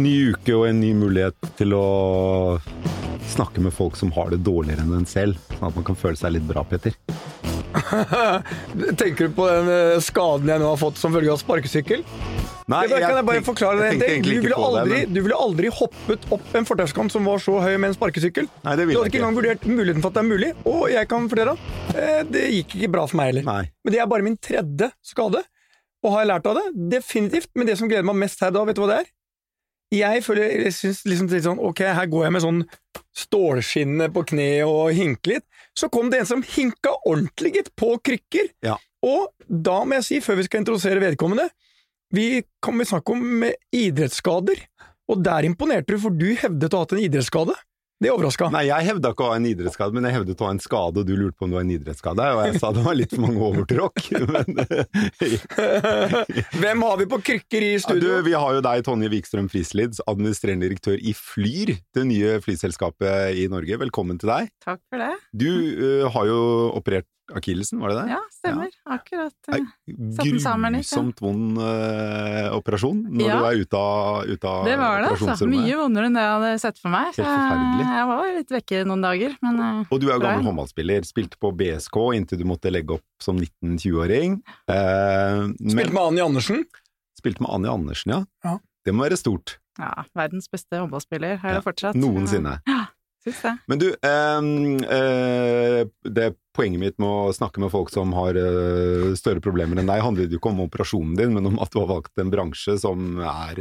ny uke og en ny mulighet til å snakke med folk som har det dårligere enn en selv, sånn at man kan føle seg litt bra, Petter. Tenker du på den skaden jeg nå har fått som følge av sparkesykkel? Nei, kan jeg bare forklare deg en ting? Du ville aldri hoppet opp en fortauskant som var så høy med en sparkesykkel. Nei, det ville jeg ikke. Du hadde ikke engang vurdert muligheten for at det er mulig, og jeg kan fortelle deg, det gikk ikke bra for meg heller. Nei. Men det er bare min 3. skade, og har jeg lært av det? Definitivt, men det som gleder meg mest her da, vet du hva det er? Jeg synes liksom litt sånn, ok, her går jeg med sånn stålskinne på kne og hinker litt. Så kom det en som hinka ordentlig gitt på krykker. Ja. Og da må jeg si, før vi skal introdusere vedkommende, vi kommer snakke om idrettsskader. Og der imponerte du, for du hevdet å ha hatt en idrettsskade. Det overrasket. Nei, jeg hevdet ikke å ha en idrettsskade, men jeg hevdet å ha en skade, og du lurte på om det var en idrettsskade, og jeg sa det var litt for mange overtråkk. Hvem har vi på krykker i studio? Ja, vi har jo deg, Tonje Wikstrøm Frislid, administrerende direktør i Flyr, det nye flyselskapet i Norge. Velkommen til deg. Takk for det. Du har jo operert akillesen, var det det? Ja, stemmer. Ja. Akkurat. Satt den sammen litt. Grusomt vond operasjon når du er ute av det var det, altså. Mye vondere enn det jeg hadde sett for meg. Helt forferdelig. Jeg var litt vekke noen dager. Men, og du er jo gammel håndballspiller. Spilte på BSK inntil du måtte legge opp som 19-20-åring. Spilte med Anja Andersen? Spilte med Anja Andersen, ja. Det må være stort. Ja, verdens beste håndballspiller har jeg fortsatt. Noensinne. Ja, synes det. Men du, det poenget mitt med å snakke med folk som har større problemer enn deg, handler jo ikke om operasjonen din, men om at du har valgt en bransje som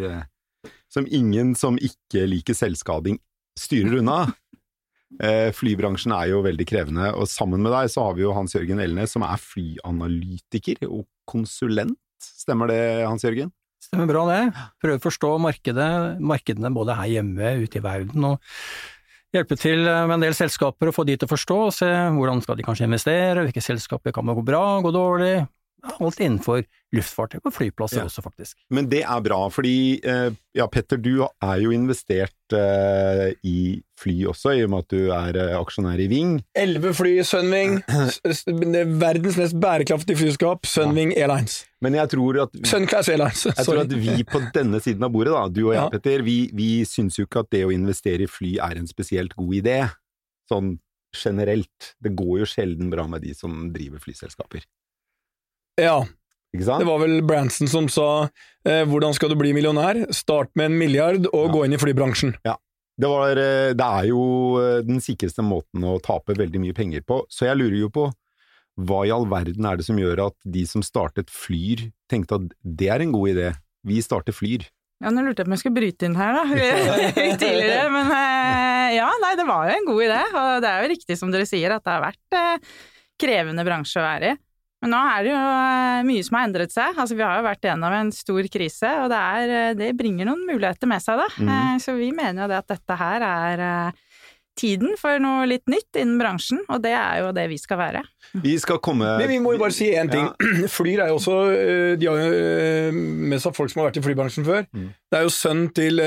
ingen som ikke liker selvskading styrer unna. Flybransjen er jo veldig krevende, og sammen med deg så har vi jo Hans Jørgen Elnes, som er flyanalytiker og konsulent. Stemmer det, Hans Jørgen? Stemmer bra det. Prøver å forstå markedene både her hjemme, ute i verden, og hjelpe til med en del selskaper å få de til å forstå, og se hvordan skal de kanskje investere, hvilke selskaper kan gå bra, gå dårlig, alt innenfor luftfart og flyplasser også faktisk. Men det er bra, fordi Petter, du er jo investert i fly også, i og med at du er aksjonær i Ving. 11 fly i Sunwing, verdens mest bærekraftige flyskap, Sunwing Airlines. Men jeg tror at Sunclass Airlines. Jeg tror at vi på denne siden av bordet, da, du og jeg, Petter, vi syns jo ikke at det å investere i fly er en spesielt god idé. Sånn generelt. Det går jo sjelden bra med de som driver flyselskaper. Ja. Ikke sant? Det var vel Branson som sa hvordan skal du bli millionær? Start med 1 milliard og gå inn i flybransjen. Ja. Det er jo den sikreste måten å tape veldig mye penger på, så jeg lurer jo på hva i all verden er det som gjør at de som startet Flyr tenkte at det er en god idé? Vi starter Flyr. Ja, nå lurte jeg på om jeg skulle bryte inn her da, tidligere, men det var jo en god idé, og det er jo riktig som dere sier at det har vært krevende bransje å være i. Men nå er det jo mye som har endret seg. Altså, vi har jo vært gjennom en stor krise, og det bringer noen muligheter med seg da. Så vi mener jo det at dette her er tiden for noe litt nytt innen bransjen, og det er jo det vi skal være. Vi skal komme... Men vi må jo bare si en ting. Ja. Flyr er jo også, de har jo mest av folk som har vært i flybransjen før. Det er jo sønnen til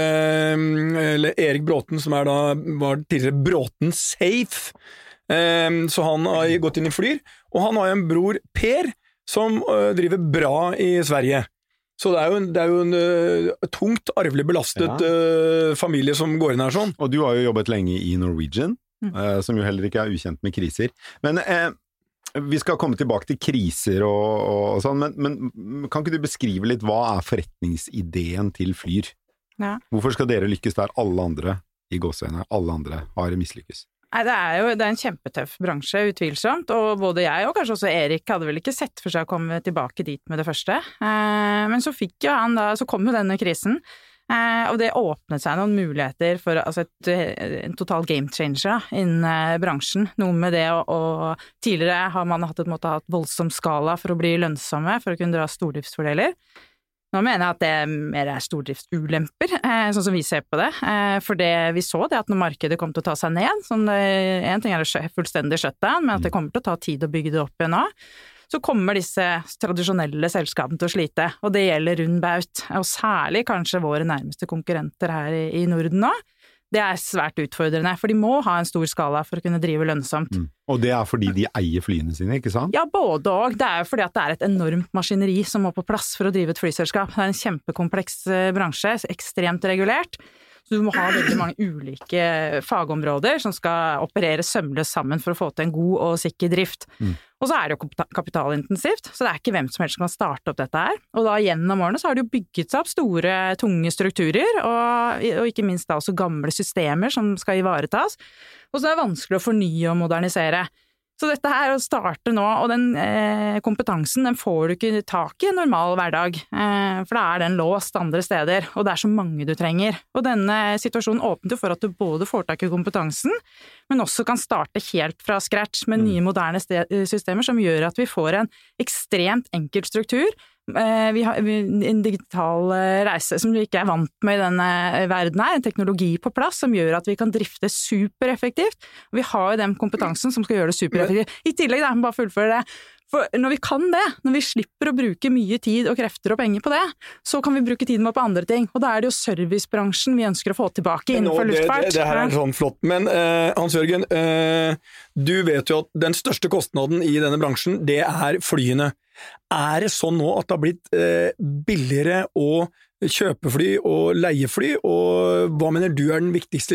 Erik Bråten, som var tidligere Bråten Safe. Så han har gått inn i Flyr, og han har jo en bror Per som driver bra i Sverige. Så det er jo en tungt arvelig belastet familie som går inn her sånn. Og du har jo jobbet lenge i Norwegian, som jo heller ikke er ukjent med kriser. Men vi skal komme tilbake til kriser og sånn, men kan ikke du beskrive litt hva er forretningsideen til Flyr? Ja. Hvorfor skal dere lykkes der alle andre i gåsøyne, alle andre har mislykkes? Nei, det er en kjempetøff bransje, utvilsomt, og både jeg og kanskje også Erik hadde vel ikke sett for seg å komme tilbake dit med det første. Men så kom jo denne krisen, og det åpnet seg noen muligheter for en total game changer innen bransjen. Noe med det, og tidligere har man hatt voldsom skala for å bli lønnsomme, for å kunne dra stordriftsfordeler. Nå mener jeg at det mer er stordriftsulemper, sånn som vi ser på det. For vi så det at når markedet kom til å ta seg ned, en ting er fullstendig shutdown, men at det kommer til å ta tid å bygge det opp igjen nå, så kommer disse tradisjonelle selskapene til å slite, og det gjelder rund baut, og særlig kanskje våre nærmeste konkurrenter her i Norden nå. Det svært utfordrende, for de må ha en stor skala for å kunne drive lønnsomt. Og det fordi de eier flyene sine, ikke sant? Ja, både og. Det jo fordi at det et enormt maskineri som må på plass for å drive et flyselskap. Det en kjempekompleks bransje, ekstremt regulert. Så du må ha veldig mange ulike fagområder som skal operere sømløst sammen for å få til en god og sikker drift. Og så det jo kapitalintensivt, så det ikke hvem som helst som kan starte opp dette her. Og da gjennom årene så har det jo bygget seg opp store, tunge strukturer, og ikke minst da også gamle systemer som skal ivaretas. Og så det vanskelig å fornye og modernisere. Så dette her å starte nå, og den kompetansen, den får du ikke tak i en normal hverdag, for da den låst andre steder, og det så mange du trenger. Og denne situasjonen åpnet jo for at du både får tak i kompetansen, men også kan starte helt fra scratch med nye moderne systemer som gjør at vi får en ekstremt enkel struktur. Vi har en digital reise som vi ikke vant med i denne verden her, en teknologi på plass som gjør at vi kan drifte supereffektivt. Vi har jo den kompetansen som skal gjøre det supereffektivt. I tillegg, da, bare fullføre det. For når vi kan det, når vi slipper å bruke mye tid og krefter og penger på det, så kan vi bruke tiden vår på andre ting. Og da det jo servicebransjen vi ønsker å få tilbake innenfor luftfart. Det her sånn flott. Men Hans-Jørgen, du vet jo at den største kostnaden i denne bransjen, det flyene. Det sånn nå at det har blitt billigere å kjøpe fly og leie fly, og hva mener du den viktigste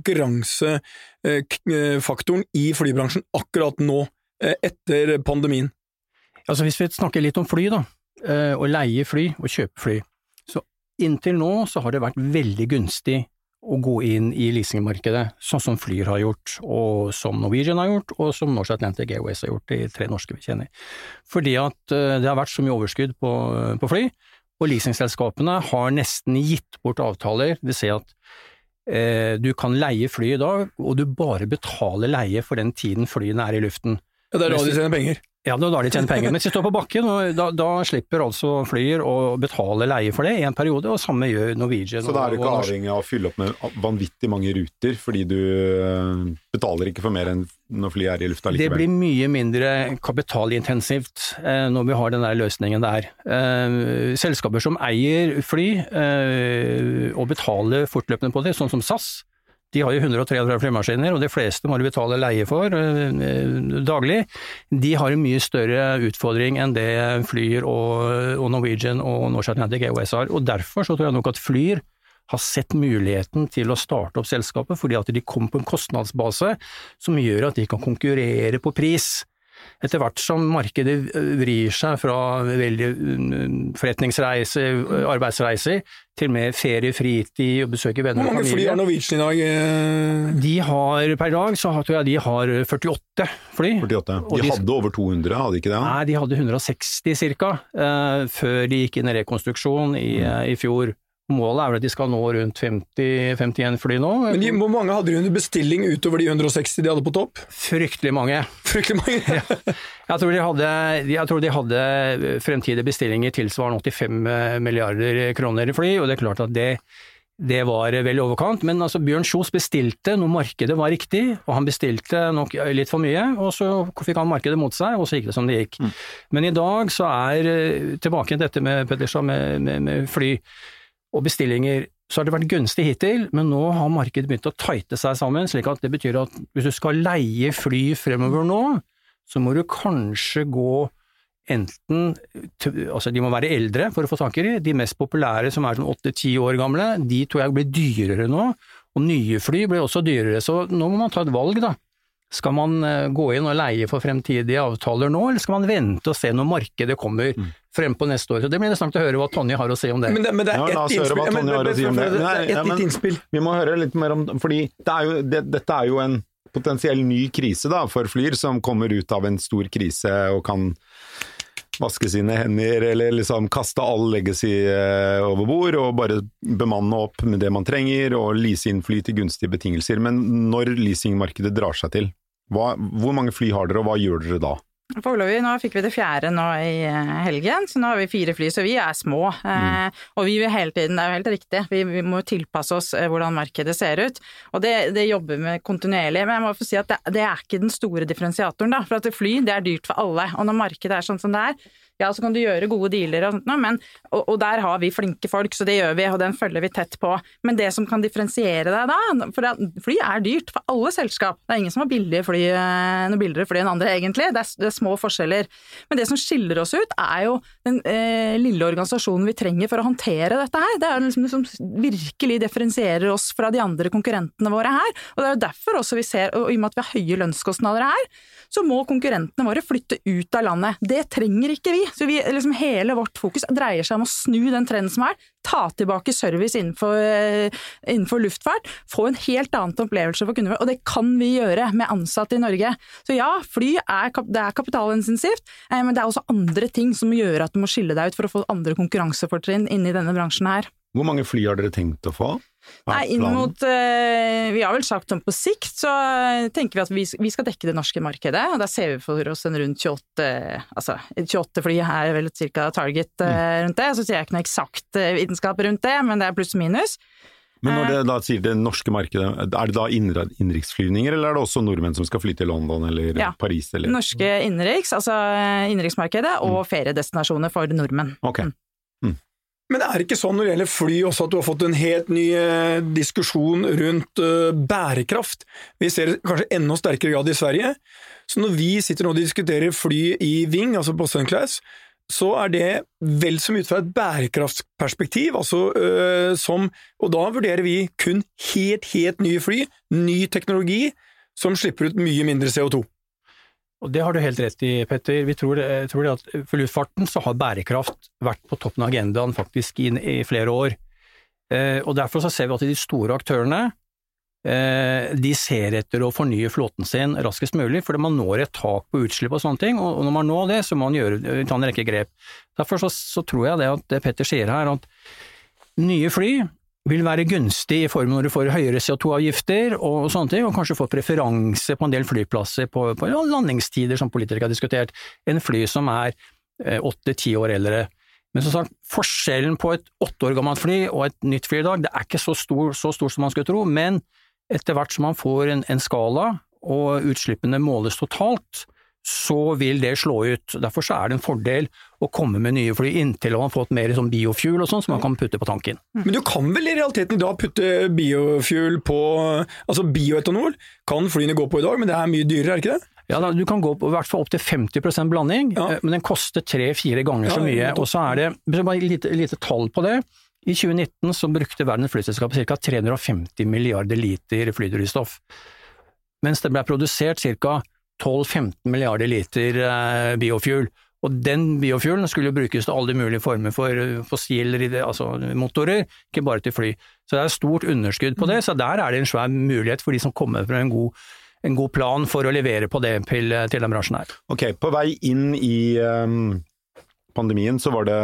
konkurransefaktoren i flybransjen akkurat nå, etter pandemien? Altså hvis vi snakker litt om fly da, å leie fly og kjøpe fly, så inntil nå så har det vært veldig gunstig å gå inn i leasingmarkedet, sånn som Flyr har gjort, og som Norwegian har gjort, og som Norse Atlantic Airways har gjort, de 3 norske vi kjenner. Fordi at det har vært så mye overskudd på fly, og leasingselskapene har nesten gitt bort avtaler, det vil si at du kan leie fly i dag, og du bare betaler leie for den tiden flyene i luften. Ja, det da de tjener penger. Ja, da de tjener penger. Men hvis de står på bakken, da slipper altså Flyr å betale leie for det i en periode, og samme gjør Norwegian. Så da det ikke avhengig av å fylle opp med vanvittig mange ruter, fordi du betaler ikke for mer enn når flyet i lufta likevel? Det blir mye mindre kapitalintensivt når vi har den der løsningen der. Selskaper som eier fly og betaler fortløpende på det, sånn som SAS, de har jo 133 flymaskiner, og de fleste må du betale leie for daglig. De har en mye større utfordring enn det Flyr og Norwegian og Norse Atlantic Airways har, og derfor så tror jeg nok at Flyr har sett muligheten til å starte opp selskapet, fordi at de kom på en kostnadsbase som gjør at de kan konkurrere på pris. Etter hvert som markedet vrir seg fra veldig forretningsreiser, arbeidsreiser, til mer ferie, fritid og besøke venner og familie. Hvor mange fly har Norwegian i dag? De har, per dag, så tror jeg de har 48 fly. 48. De hadde over 200, hadde ikke det? Nei, de hadde 160 cirka, før de gikk inn i rekonstruksjon i fjor. Målet vel at de skal nå rundt 50-51 fly nå. Men hvor mange hadde de under bestilling utover de 160 de hadde på topp? Fryktelig mange. Fryktelig mange? Ja. Jeg tror de hadde fremtidige bestillinger tilsvarende 85 milliarder kroner i fly, og det klart at det var vel overkant, men altså Bjørn Kjos bestilte når markedet var riktig, og han bestilte nok litt for mye, og så fikk han markedet mot seg, og så gikk det som det gikk. Men i dag så tilbake til dette med Pedersen med fly, og bestillinger, så har det vært gunstig hittil, men nå har markedet begynt å tighte seg sammen, slik at det betyr at hvis du skal leie fly fremover nå, så må du kanskje gå enten, altså de må være eldre for å få tak i de mest populære som sånn 8-10 år gamle, de tror jeg blir dyrere nå, og nye fly blir også dyrere, så nå må man ta et valg da. Skal man gå inn og leie for fremtidige avtaler nå, eller skal man vente og se når markedet kommer frem på neste år? Så det blir interessant å høre hva Tonje har å si om det. Men det ja, la oss høre hva Tonje har å si om det. Et innspill. Vi må høre litt mer om, fordi dette jo en potensiell ny krise da, for Flyr som kommer ut av en stor krise og kan vaske sine hender, eller liksom kaste all legacy over bord, og bare bemanne opp med det man trenger, og lease inn fly til gunstige betingelser. Men når leasingmarkedet drar seg til, hvor mange fly har dere, og hva gjør dere da? Foreløpig, nå fikk vi det 4. nå i helgen, så nå har vi 4 fly, så vi små. Og vi vil hele tiden, det jo helt riktig, vi må tilpasse oss hvordan markedet ser ut, og det jobber vi kontinuerlig. Men jeg må få si at det ikke den store differensiatoren da, for at fly, det dyrt for alle, og når markedet sånn som det ja, så kan du gjøre gode dealer og sånt, men, og der har vi flinke folk, så det gjør vi, og den følger vi tett på. Men det som kan differensiere deg da, for fly dyrt for alle selskap. Det ingen som har billigere fly, noe billigere fly enn andre egentlig, det små forskjeller. Men det som skiller oss ut jo den lille organisasjonen vi trenger for å håndtere dette her. Det liksom det som virkelig differensierer oss fra de andre konkurrentene våre her, og det jo derfor også vi ser, og i og med at vi har høye lønnskostnader her, så må konkurrentene våre flytte ut av landet. Det trenger ikke vi. Så liksom hele vårt fokus dreier seg om å snu den trenden som ta tilbake service innenfor luftfart, få en helt annen opplevelse for kundene, og det kan vi gjøre med ansatte i Norge. Så ja, fly det kapitalintensivt, men det også andre ting som gjør at du må skille deg ut for å få andre konkurransefortrinn inn i denne bransjen her. Hvor mange fly har dere tenkt å få? Inn mot, vi har vel sagt om på sikt, så tenker vi at vi skal dekke det norske markedet, og da ser vi for oss en rundt 28 fly vel cirka target rundt det, så sier jeg ikke noe eksakt vitenskap rundt det, men det pluss minus. Men når det da sier det norske markedet, det da innenriksflyvninger, eller det også nordmenn som skal fly til London eller Paris? Eller? Norske innenriksmarkedet og feriedestinasjoner for nordmenn. Ok. Men det ikke sånn når det gjelder fly også at du har fått en helt ny diskusjon rundt bærekraft? Vi ser det kanskje enda sterkere grad i Sverige. Så når vi sitter nå og diskuterer fly i Ving, altså på Sunclass, så det vel som ut fra et bærekraftsperspektiv, og da vurderer vi kun helt nye fly, ny teknologi, som slipper ut mye mindre CO2. Og det har du helt rett i, Petter. Vi tror at for luftfarten så har bærekraft vært på toppen av agendaen faktisk i flere år. Og derfor så ser vi at de store aktørene, de ser etter å fornye flåten sin raskest mulig, fordi man når et tak på utslipp og sånne ting, og når man når det, så må man ta en rekke grep. Derfor så tror jeg at det Petter sier her, at nye fly vil være gunstig i form når du får høyere CO2-avgifter og sånne ting, og kanskje får preferanse på en del flyplasser på landingstider som politikere har diskutert, en fly som 8-10 år eldre. Men som sagt, forskjellen på et 8 år gammelt fly og et nytt fly i dag, det ikke så stor som man skulle tro, men etter hvert som man får en skala, og utslippene måles totalt, så vil det slå ut. Derfor så det en fordel å komme med nye fly inntil man har fått mer sånn biofuel og sånn som man kan putte på tanken. Men du kan vel i realiteten da putte biofuel på, altså bioetanol, kan flyene gå på i dag, men det mye dyrere, ikke det? Ja, du kan gå på, i hvert fall opp til 50% blanding, men den koster 3-4 ganger så mye, og så det, bare lite tall på det. I 2019 så brukte verdens flyselskap ca. 350 milliarder liter flydrivstoff, mens det ble produsert ca. 12-15 milliarder liter biofuel, og den biofuelen skulle brukes til alle mulige former for fossiler, altså motorer, ikke bare til fly. Så det stort underskudd på det, så der det en svær mulighet for de som kommer fra en god plan for å levere på det til den bransjen her. Ok, på vei inn i pandemien så var det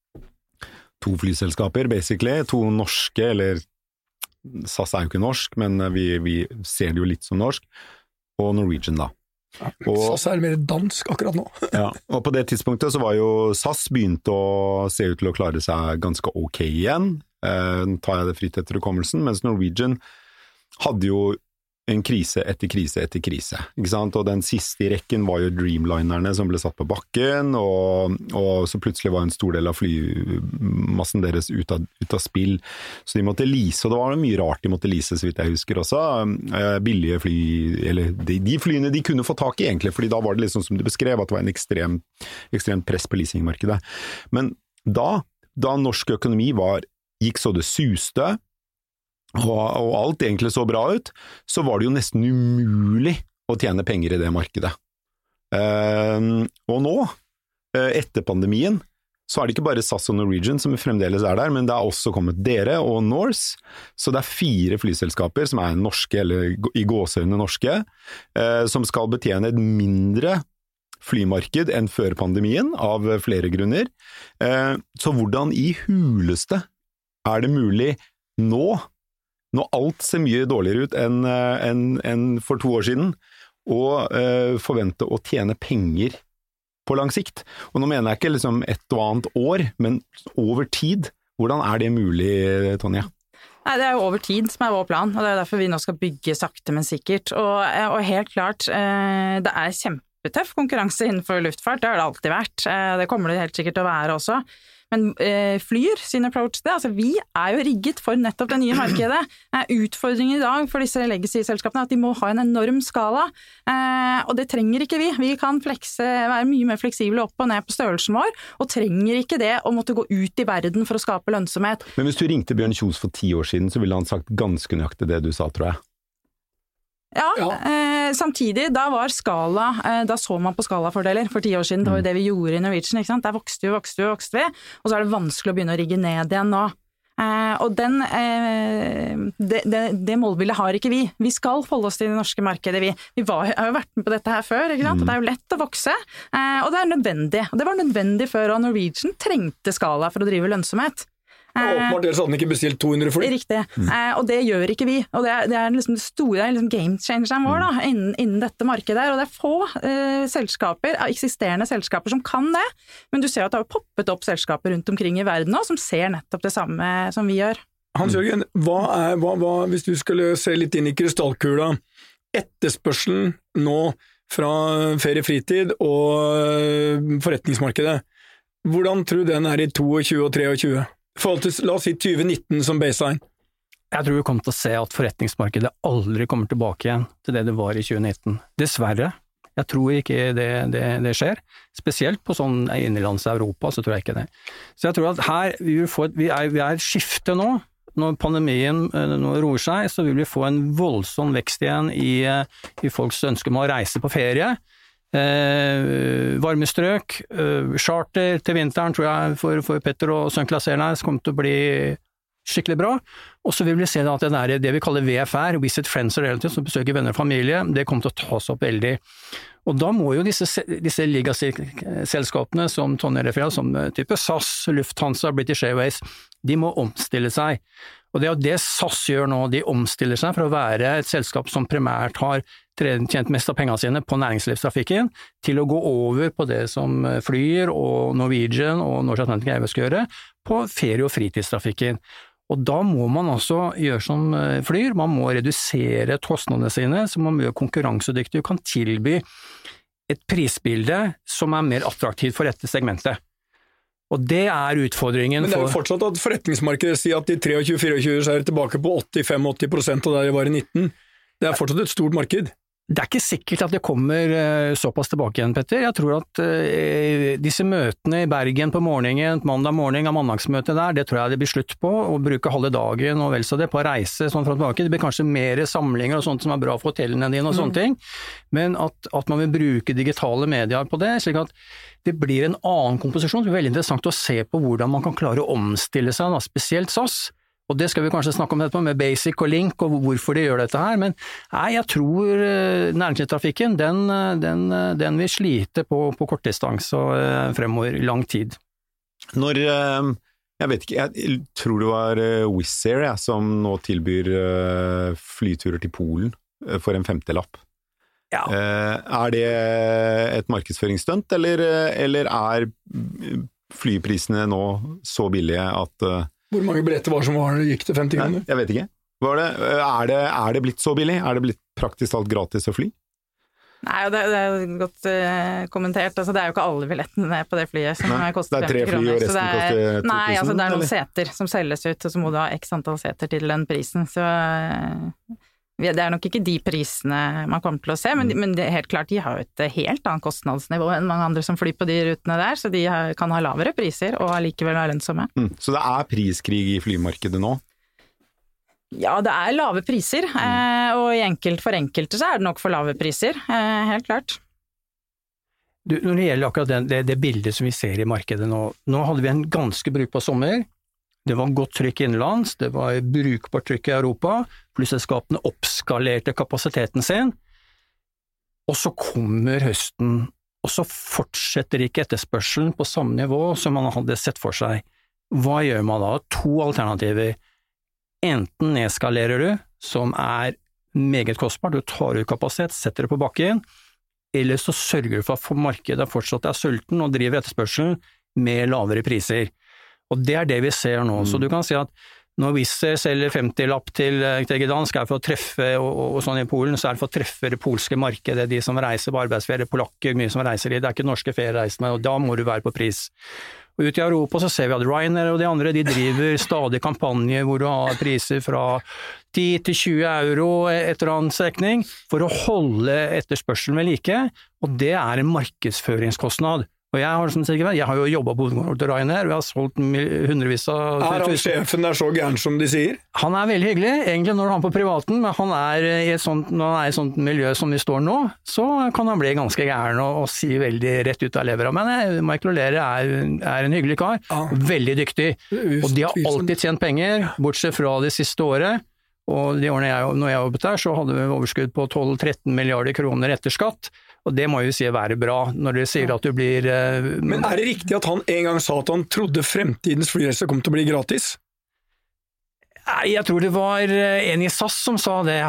2 flyselskaper, basically, 2 norske, eller SAS jo ikke norsk, men vi ser det jo litt som norsk, og Norwegian da. SAS det mer dansk akkurat nå. Ja, og på det tidspunktet så var jo SAS begynt å se ut til å klare seg ganske ok igjen, tar jeg det fritt etter hukommelsen, mens Norwegian hadde jo en krise etter krise etter krise, ikke sant? Og den siste i rekken var jo Dreamlinerne som ble satt på bakken, og så plutselig var en stor del av flymassen deres ut av spill, så de måtte lease, og det var mye rart de måtte lease, så vidt jeg husker også, billige fly, eller de flyene de kunne få tak i egentlig, fordi da var det liksom som du beskrev, at det var en ekstremt press på leasingmarkedet. Men da norsk økonomi gikk så det suste, og alt egentlig så bra ut, så var det jo nesten umulig å tjene penger i det markedet. Og nå, etter pandemien, så det ikke bare SAS og Norwegian som fremdeles der, men det også kommet dere og Norse, så det 4 flyselskaper som norske, eller i gåseøyne norske, som skal betjene et mindre flymarked enn før pandemien, av flere grunner. Så hvordan i huleste det mulig nå, når alt ser mye dårligere ut enn for 2 år siden, og forvente å tjene penger på lang sikt. Og nå mener jeg ikke liksom et og annet år, men over tid. Hvordan det mulig, Tonje? Nei, det jo over tid som vår plan, og det derfor vi nå skal bygge sakte, men sikkert. Og helt klart, det kjempetøff konkurranse innenfor luftfart, det har det alltid vært. Det kommer det helt sikkert til å være også. Men Flyr sin approach det, altså vi jo rigget for nettopp det nye markedet. Utfordringen i dag for disse legacy-selskapene at de må ha en enorm skala, og det trenger ikke vi. Vi kan være mye mer fleksible opp og ned på størrelsen vår, og trenger ikke det å måtte gå ut i verden for å skape lønnsomhet. Men hvis du ringte Bjørn Kjos for 10 år siden, så ville han sagt ganske nøyaktig det du sa, tror jeg. Ja. Samtidig, da så man på skalafordeler for 10 år siden, det var jo det vi gjorde i Norwegian, ikke sant? Der vokste vi, og så det vanskelig å begynne å rigge ned igjen nå. Og det målbildet har ikke vi. Vi skal holde oss til det norske markedet. Vi har jo vært med på dette her før, ikke sant? Og det jo lett å vokse, og det nødvendig. Og det var nødvendig før, og Norwegian trengte skala for å drive lønnsomhet. Åpenbart, ellers hadde den ikke bestilt 200 fly. Riktig, og det gjør ikke vi. Og det liksom det store, liksom game changeren vår da, innen dette markedet. Og det få selskaper, eksisterende selskaper som kan det, men du ser at det har poppet opp selskaper rundt omkring i verden nå, som ser nettopp det samme som vi gjør. Hans-Jørgen, hva hvis du skulle se litt inn i krystallkula, etterspørselen nå fra ferie-fritid og forretningsmarkedet, hvordan tror du den i 22 og 23? Forhold til, la oss si 2019 som baseline. Jeg tror vi kommer til å se at forretningsmarkedet aldri kommer tilbake igjen til det var i 2019. Dessverre. Jeg tror ikke det skjer. Spesielt på sånn innenlands Europa, så tror jeg ikke det. Så jeg tror at her vi skifte nå. Når pandemien nå roer seg, så vil vi få en voldsom vekst igjen i folks ønske om å reise på ferie. Varmestrøk, charter til vinteren tror jeg for Petter og Sunclass Airlines kommer til å bli skikkelig bra, og så vil vi se at det vi kaller VFR, Visit Friends and Relatives, som besøker venner og familie, det kommer til å tas opp veldig. Og da må jo disse legacy-selskapene som Tonje refererer, som type SAS, Lufthansa, British Airways, de må omstille seg. Og det det SAS gjør nå, de omstiller seg for å være et selskap som primært har tjent mest av pengene sine på næringslivstrafikken, til å gå over på det som Flyr og Norwegian og Norse Atlantic Airways skal gjøre, på ferie- og fritidstrafikken. Og da må man altså gjøre som Flyr, man må redusere kostnadene sine, så man må gjøre konkurransedyktig og kan tilby et prisbilde som mer attraktivt for dette segmentet. Og det utfordringen for... Men det jo fortsatt at forretningsmarkedet sier at i 23-24 så det tilbake på 85-80% av det det var i 19. Det fortsatt et stort marked. Det ikke sikkert at det kommer såpass tilbake igjen, Petter. Jeg tror at disse møtene i Bergen på morgenen, mandag morgen av mandagsmøtet der, det tror jeg det blir slutt på, å bruke halve dagen og vel så det på å reise sånn fra tilbake. Det blir kanskje mer samlinger og sånt som bra for hotellene dine og sånne ting, men at man vil bruke digitale medier på det, slik at det blir en annen komposisjon. Det veldig interessant å se på hvordan man kan klare å omstille seg, da, spesielt SAS. Og det skal vi kanskje snakke om etterpå med Basic og Link og hvorfor de gjør dette her, men jeg tror næringslivstrafikken den vil slite på kortdistanse og fremover i lang tid. Jeg vet ikke, jeg tror det var Wizz Air som nå tilbyr flyturer til Polen for en 50-lapp. Ja. Det et markedsføringsstunt, eller flyprisene nå så billige at hvor mange billetter var som gikk til 50 kroner? Jeg vet ikke. Det blitt så billig? Det blitt praktisk talt gratis å fly? Nei, det godt kommentert. Altså, det jo ikke alle billettene på det flyet som koster 50 kroner. Det 3 fly, og resten koster 2000? Nei, altså, det noen seter som selges ut, og så må du ha x antall seter til den prisen. Så det nok ikke de prisene man kommer til å se, men det helt klart, de har jo et helt annet kostnadsnivå enn mange andre som flyr på de rutene der, så de kan ha lavere priser og allikevel være lønnsomme. Så det priskrig i flymarkedet nå? Ja, det lave priser, og for enkelte så det nok for lave priser, helt klart. Når det gjelder akkurat det bildet som vi ser i markedet nå hadde vi en ganske brukbar sommer. Det var godt trykk innenlands, det var brukbart trykk i Europa, flyselskapene oppskalerte kapasiteten sin, og så kommer høsten, og så fortsetter ikke etterspørselen på samme nivå som man hadde sett for seg. Hva gjør man da? 2 alternativer. Enten nedskalerer du, som meget kostbart, du tar ut kapasitet, setter det på bakken, eller så sørger du for at markedet fortsatt sulten og driver etterspørselen med lavere priser. Og det det vi ser nå. Så du kan si at når Wizz selger 50-lapp til Gdansk for å treffe, og sånn i Polen, så det for å treffe det polske markedet, de som reiser på arbeidsferie, polakker, mye som reiser i, det ikke norske feriereisende, og da må du være på pris. Og ut i Europa så ser vi at Ryanair og de andre, de driver stadig kampanjer hvor du har priser fra 10 til 20 euro et eller annet strekning, for å holde etterspørselen ved like, og det en markedsføringskostnad. Og jeg har jo jobbet på Ryanair, vi har solgt hundrevis av... Han sjefen så gæren som de sier? Han veldig hyggelig, egentlig når han på privaten, men han i et sånt, når han i et sånt miljø som vi står nå, så kan han bli ganske gæren og si veldig rett ut av levera. Men Michael O'Leary en hyggelig kar, veldig dyktig, og de har alltid tjent penger, bortsett fra det siste året. Og de årene når jeg jobbet der, så hadde vi overskudd på 12-13 milliarder kroner etter skatt, og det må jo si være bra når dere sier at du blir... Men det riktig at han en gang sa at han trodde fremtidens flyreise kom til å bli gratis? Jeg tror det var en i SAS som sa det,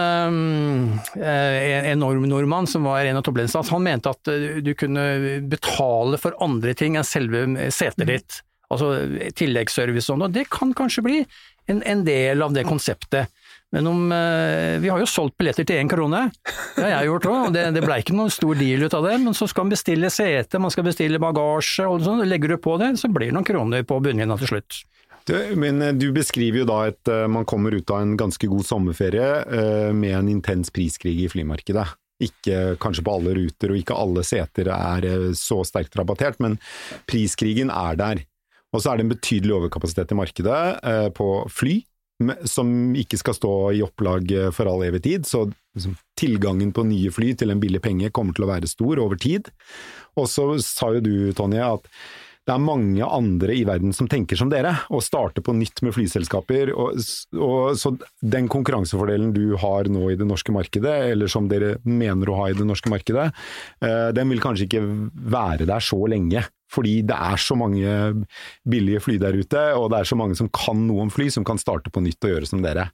en nordmann som var en av topplederne, han mente at du kunne betale for andre ting enn selve setet ditt, altså tilleggsservice og det kan kanskje bli en del av det konseptet. Men vi har jo solgt billetter til 1 krone, det har jeg gjort også, og det ble ikke noen stor deal ut av det, men så skal man bestille sete, man skal bestille bagasje, og sånn, legger du på det, så blir det noen kroner på bunnlinjen til slutt. Men du beskriver jo da at man kommer ut av en ganske god sommerferie med en intens priskrig i flymarkedet. Ikke kanskje på alle ruter, og ikke alle seter så sterkt rabattert, men priskrigen der. Og så det en betydelig overkapasitet i markedet på fly, som ikke skal stå i opplag for all evig tid, så tilgangen på nye fly til en billig penge kommer til å være stor over tid. Og så sa jo du, Tonje, at det mange andre i verden som tenker som dere, og starter på nytt med flyselskaper, og så den konkurransefordelen du har nå i det norske markedet, eller som dere mener å ha i det norske markedet, den vil kanskje ikke være der så lenge. Fordi det så mange billige fly der ute, og det så mange som kan noe om fly, som kan starte på nytt og gjøre som dere.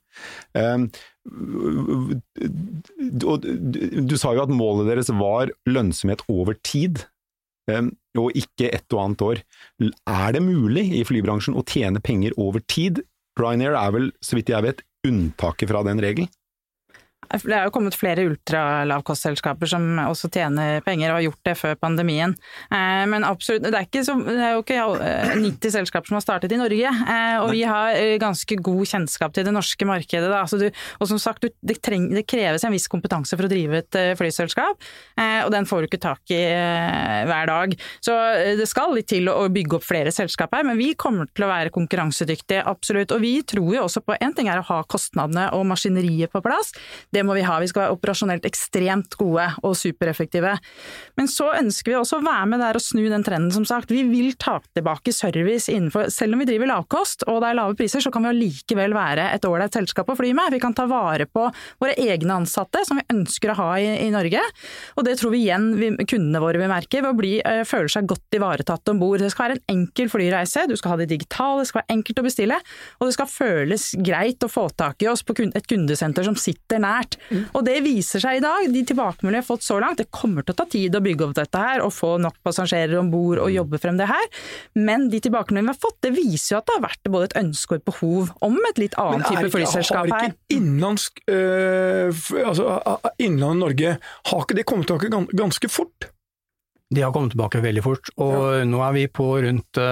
Du sa jo at målet deres var lønnsomhet over tid, og ikke ett og annet år. Det mulig i flybransjen å tjene penger over tid? Ryanair vel, så vidt jeg vet, unntaket fra den regelen? Det jo kommet flere ultralavkostselskaper som også tjener penger og har gjort det før pandemien. Men absolutt, det jo ikke 90 selskaper som har startet i Norge, og vi har ganske god kjennskap til det norske markedet. Da. Og som sagt, det kreves en viss kompetanse for å drive et flyselskap, og den får du ikke tak i hver dag. Så det skal litt til å bygge opp flere selskap her, men vi kommer til å være konkurransedyktige, absolutt. Og vi tror jo også på, en ting å ha kostnadene og maskineriet på plass, det må vi ha. Vi skal være operasjonelt ekstremt gode og supereffektive. Men så ønsker vi også å være med der og snu den trenden, som sagt. Vi vil ta tilbake service innenfor, selv om vi driver lavkost og det lave priser, så kan vi allikevel være et ålreit selskap å fly med. Vi kan ta vare på våre egne ansatte, som vi ønsker å ha i Norge. Og det tror vi igjen kundene våre vil merke, ved å føle seg godt ivaretatt ombord. Det skal være en enkel flyreise, du skal ha det digitale, det skal være enkelt å bestille, og det skal føles greit å få tak i oss på et kundesenter som sitter nært. Og det viser seg i dag, de tilbakemeldingene vi har fått så langt, det kommer til å ta tid å bygge opp dette her, og få nok passasjerer ombord og jobbe frem det her, men de tilbakemeldingene vi har fått, det viser jo at det har vært både et ønske og et behov om et litt annet type flyselskap her. Men ikke innenlandsk, innenland Norge, har ikke det kommet tilbake ganske fort? De har kommet tilbake veldig fort, og nå vi på rundt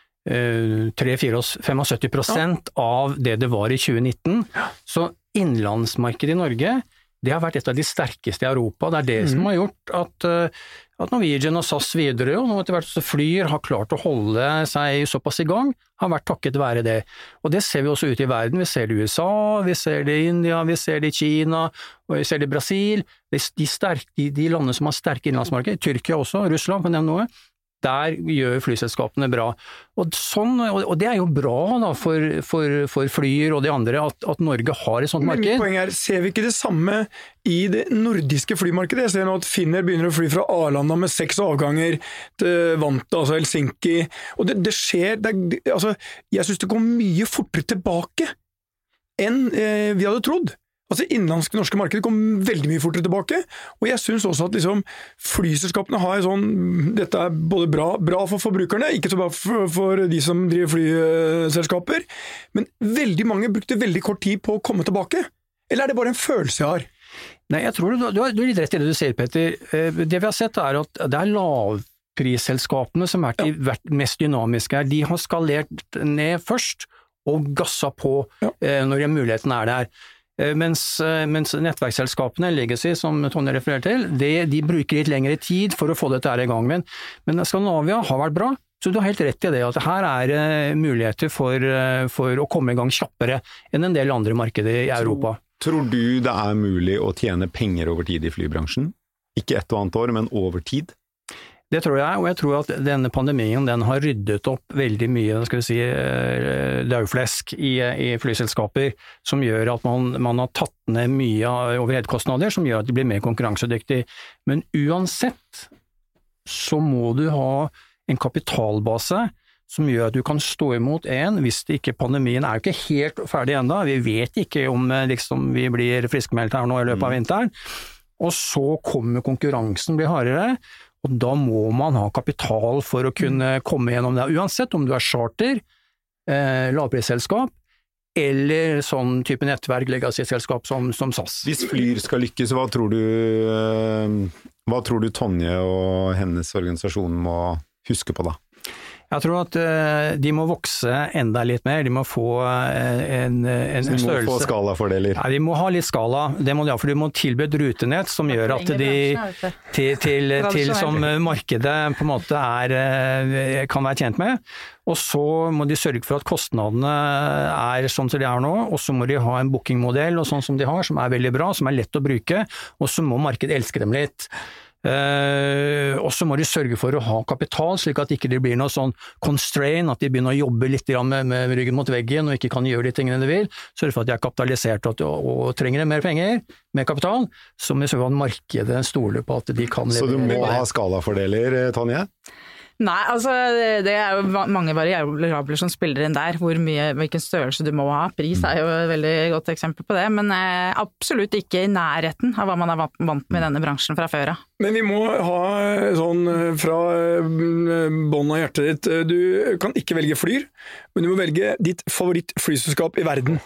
3-75% av det var i 2019, så innenlandsmarkedet i Norge, det har vært et av de sterkeste i Europa. Det det som har gjort at Norwegian og SAS videre, og nå etter hvert så Flyr har klart å holde seg såpass i gang, har vært takket være det. Og det ser vi også ute i verden. Vi ser det i USA, vi ser det i India, vi ser det i Kina, og vi ser det i Brasil. De landene som har sterke innenlandsmarked, Tyrkia også, Russland, for å nevne noe, der gjør flyselskapene bra. Og det jo bra da, for Flyr og de andre at Norge har et sånt marked. Men poenget ser vi ikke det samme i det nordiske flymarkedet? Jeg ser nå at Finner begynner å fly fra Arlanda med 6 avganger til Vantaa, altså Helsinki, og det skjer, jeg synes det går mye fortere tilbake enn vi hadde trodd. Altså innenlandske norske markedet kom veldig mye fortere tilbake, og jeg synes også at liksom, flyselskapene har dette både bra for forbrukerne, ikke så bra for de som driver flyselskaper, men veldig mange brukte veldig kort tid på å komme tilbake. Eller er det bare en følelse jeg har? Nei, jeg tror du er litt rett i det du sier, Petter. Det vi har sett er at det er lavprisselskapene som er de mest dynamiske her. De har skalert ned først og gassa på når muligheten er der. Mens nettverksselskapene, Legacy, som Tonje refererer til, de bruker litt lengre tid for å få dette her i gang. Men Skandinavia har vært bra, så du har helt rett i det, at her er muligheter for å komme i gang kjappere enn en del andre markeder i Europa. Tror du det er mulig å tjene penger over tid i flybransjen? Ikke ett og annet år, men over tid? Det tror jeg, og jeg tror at denne pandemien den har ryddet opp veldig mye, skal vi si, lauflesk i flyselskaper, som gjør at man har tatt ned mye overheadkostnader, som gjør at de blir mer konkurransedyktige. Men uansett så må du ha en kapitalbase som gjør at du kan stå imot hvis ikke pandemien er jo ikke helt ferdig enda, vi vet ikke om liksom, vi blir friskmeldt her nå i løpet av vinteren, og så kommer konkurransen blir hardere, og da må man ha kapital for å kunne komme gjennom det, uansett om du er charter, lavprisselskap, eller sånn type nettverk, legacy-selskap som SAS. Hvis Flyr skal lykkes, hva tror du Tonje og hennes organisasjon må huske på da? Jeg tror at de må vokse enda litt mer, de må få en størrelse. De må få skalafordeler. Ja, de må ha litt skala, det må de ha, for de må tilby et rutenett som gjør at de til som markedet på en måte kan være tjent med, og så må de sørge for at kostnadene er sånn som de er nå, og så må de ha en bookingmodell og sånn som de har, som er veldig bra, som er lett å bruke, og så må markedet elske dem litt. Og så må de sørge for å ha kapital, slik at ikke det blir noe sånn constraint, at de begynner å jobbe litt med ryggen mot veggen og ikke kan gjøre de tingene de vil. Sørge for at de er kapitalisert og trenger mer penger, mer kapital, så må markedet stoler på at de kan levere. Så du må ha skalafordeler, Tonje? Nei, altså det er jo mange variabler som spiller inn der, hvilken størrelse du må ha. Pris er jo et veldig godt eksempel på det, men absolutt ikke i nærheten av hva man er vant med i denne bransjen fra før av. Men vi må ha sånn fra bånd av hjertet ditt, du kan ikke velge Flyr, men du må velge ditt favorittflyselskap i verden.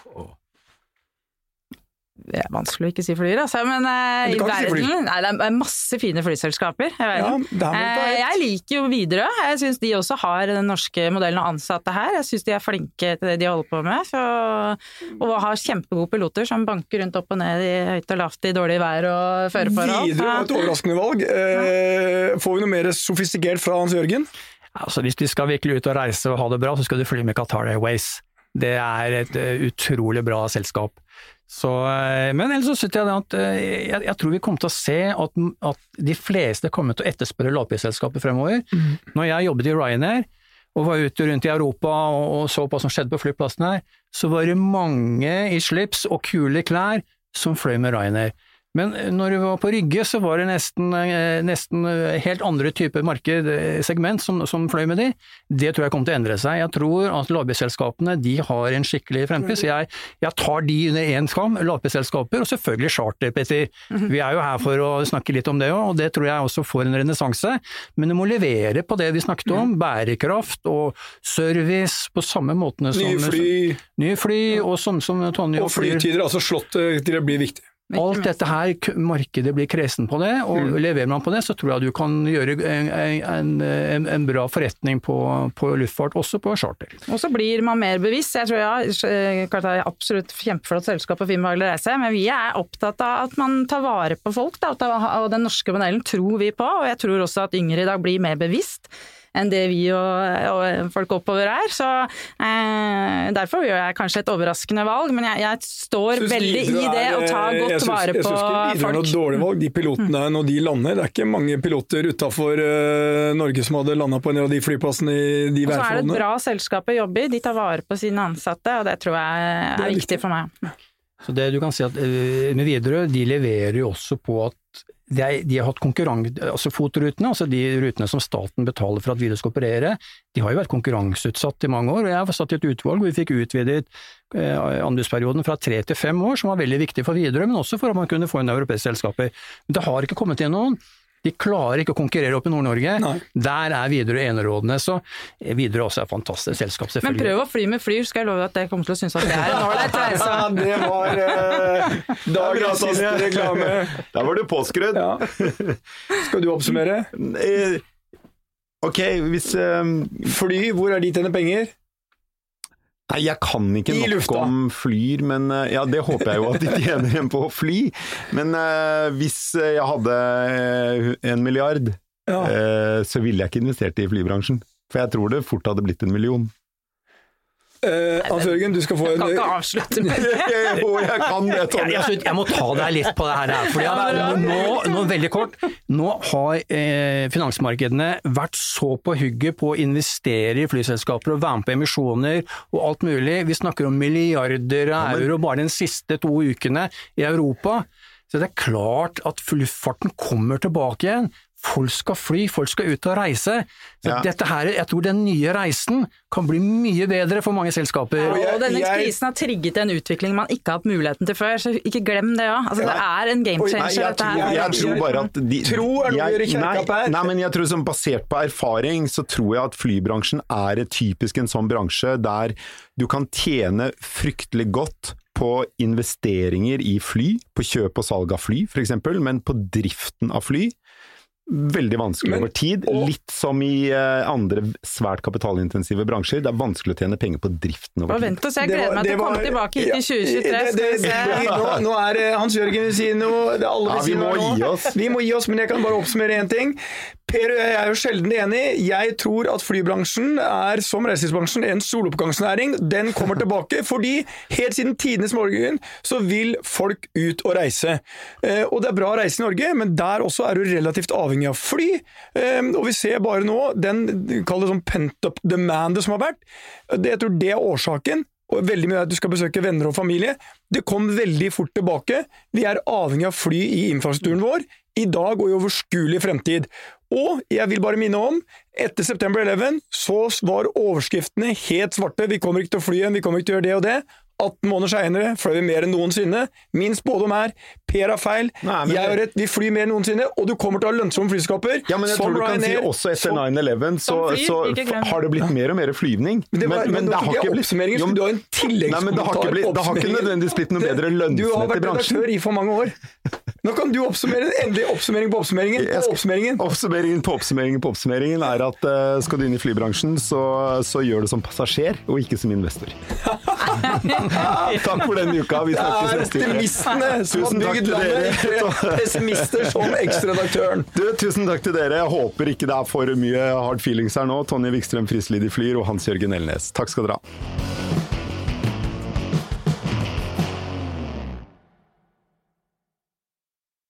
Det er vanskelig å ikke si Flyr, altså, men i verden, det er masse fine flyselskaper i verden. Jeg liker jo Widerøe, jeg synes de også har den norske modellen og ansatte her, jeg synes de er flinke til det de holder på med, og har kjempegode piloter som banker rundt opp og ned i høyt og lavt i dårlig vær og føreforhold. Widerøe var et overraskende valg. Får vi noe mer sofistikert fra Hans Jørgen? Altså, hvis de skal virkelig ut og reise og ha det bra, så skal du fly med Qatar Airways. Det er et utrolig bra selskap. Så, men ellers så synes jeg at jeg tror vi kommer til å se at de fleste kommer til å etterspørre lavprisselskapet fremover. Når jeg jobbet i Ryanair og var ute rundt i Europa og så på hva som skjedde på flyplassen her, så var det mange i slips og kule klær som fløy med Ryanair. Men når vi var på Rygge, så var det nesten helt andre typer markedsegment som fløy med de. Det tror jeg kommer til å endre seg. Jeg tror at lavprisselskapene, de har en skikkelig fremtid, så jeg tar de under en skam, lavprisselskaper, og selvfølgelig charter, Petter. Vi er jo her for å snakke litt om det også, og det tror jeg også får en renessanse, men du må levere på det vi snakket om, bærekraft og service på samme måtene som nye fly og som Tonje og flytider, altså slått til å bli viktig. Alt dette her, markedet blir kresen på det, og leverer man på det, så tror jeg du kan gjøre en bra forretning på luftfart, også på charter. Og så blir man mer bevisst. Jeg tror klart det er absolutt kjempeflott selskap og fin behagelig reise, men vi er opptatt av at man tar vare på folk, da, og den norske modellen tror vi på, og jeg tror også at yngre i dag blir mer bevisst enn det vi og folk oppover er, så derfor gjør jeg kanskje et overraskende valg, men jeg står veldig i det og tar godt vare på folk. Jeg synes ikke Widerøe er noe dårlig valg, de pilotene når de lander, det er ikke mange piloter utenfor Norge som hadde landet på en av de flyplassene i de værforholdene. Og så er det et bra selskap å jobbe i, de tar vare på sine ansatte, og det tror jeg er viktig for meg. Så det du kan si at med Widerøe, de leverer jo også på at de har hatt altså FOT-rutene, altså de rutene som staten betaler for at Widerøe skal operere, de har jo vært konkurranseutsatt i mange år, og jeg var satt i et utvalg hvor vi fikk utvidet anbudsperioden fra 3 til 5 år, som var veldig viktig for Widerøe, men også for at man kunne få inn europeiske selskaper. Men det har ikke kommet inn noen. De klarer ikke å konkurrere opp i Nord-Norge. Nei. Der Widerøe enerådende, så Widerøe også et fantastisk selskap, selvfølgelig. Men prøv å fly med Flyr, skal jeg love at jeg kommer til å synes at det en ålreit reise. Ja, det var dagens siste reklame. Der var du påskrudd. Ja. Skal du oppsummere? Ok, hvis Fly, hvor de tjener penger? Nei, jeg kan ikke nok om Flyr, men ja, det håper jeg jo at de tjener igjen på å fly. Men hvis jeg hadde 1 milliard, så ville jeg ikke investert i flybransjen. For jeg tror det fort hadde blitt 1 million. Hans Jørgen, du skal få en... Jeg kan ikke avslutte med det. Jeg kan det, Tonje. Jeg må ta deg litt på det her, fordi nå veldig kort, nå har finansmarkedene vært så på hugget på å investere i flyselskaper og være med på emisjoner og alt mulig. Vi snakker om milliarder av euro bare de siste 2 ukene i Europa. Så det klart at luftfarten kommer tilbake igjen. Folk skal fly, folk skal ut og reise. Så dette her, jeg tror den nye reisen kan bli mye bedre for mange selskaper. Og denne krisen har trigget en utvikling man ikke har hatt muligheten til før, så ikke glem det også. Altså, det en game changer, dette her. Jeg tror bare at jeg tror som basert på erfaring, så tror jeg at flybransjen typisk en sånn bransje der du kan tjene fryktelig godt på investeringer i fly, på kjøp og salg av fly for eksempel, men på driften av fly veldig vanskelig over tid, litt som i andre svært kapitalintensive bransjer. Det vanskelig å tjene penger på driften over tid. Vent og se, jeg gleder meg til å komme tilbake hit i 2023. Nå Hans Jørgen vil si noe, det alle vil si noe nå. Vi må gi oss, men jeg kan bare oppsummere en ting. Per og jeg jo sjelden enig. Jeg tror at flybransjen som reiselivsbransjen en soloppgangsnæring. Den kommer tilbake, fordi helt siden tidenes morgen så vil folk ut og reise. Og det bra å reise i Norge, men der også du relativt avhengig av fly. Og vi ser bare nå, kall det sånn pent-up demand som har vært. Jeg tror det årsaken. Og veldig mye at du skal besøke venner og familie. Det kom veldig fort tilbake. Vi avhengig av fly i infrastrukturen vår. I dag og i overskuelig fremtid. Og jeg vil bare minne om, etter September 11 så var overskriftene helt svarte. Vi kommer ikke til å fly igjen, vi kommer ikke til å gjøre det og det. 18 måneder senere fløy vi mer enn noensinne. Min spådom Per har feil. Jeg har rett, vi flyr mer enn noensinne, og du kommer til å ha lønnsomme flyskaper. Ja, men jeg tror du kan si også etter 9/11 så har det blitt mer og mer flyvning. Men det har ikke blitt oppsummeringer, så du har en tilleggskommentar. Det har ikke nødvendigvis blitt noe bedre lønnsomhet i bransjen. Du har vært redaktør i for mange år. Nå kan du oppsummere en endelig oppsummering på oppsummeringen. Oppsummeringen på oppsummeringen at skal du inn i flybransjen, så gjør det som passasjer, og ikke som investor. Takk for denne uka. Vi snakkes neste uke. Optimistene som har bygd landet, pessimister som ekstraredaktøren. Tusen takk til dere. Jeg håper ikke det for mye hard feelings her nå. Tonje Wikstrøm Frislid i Flyr og Hans Jørgen Elnes. Takk skal dere ha.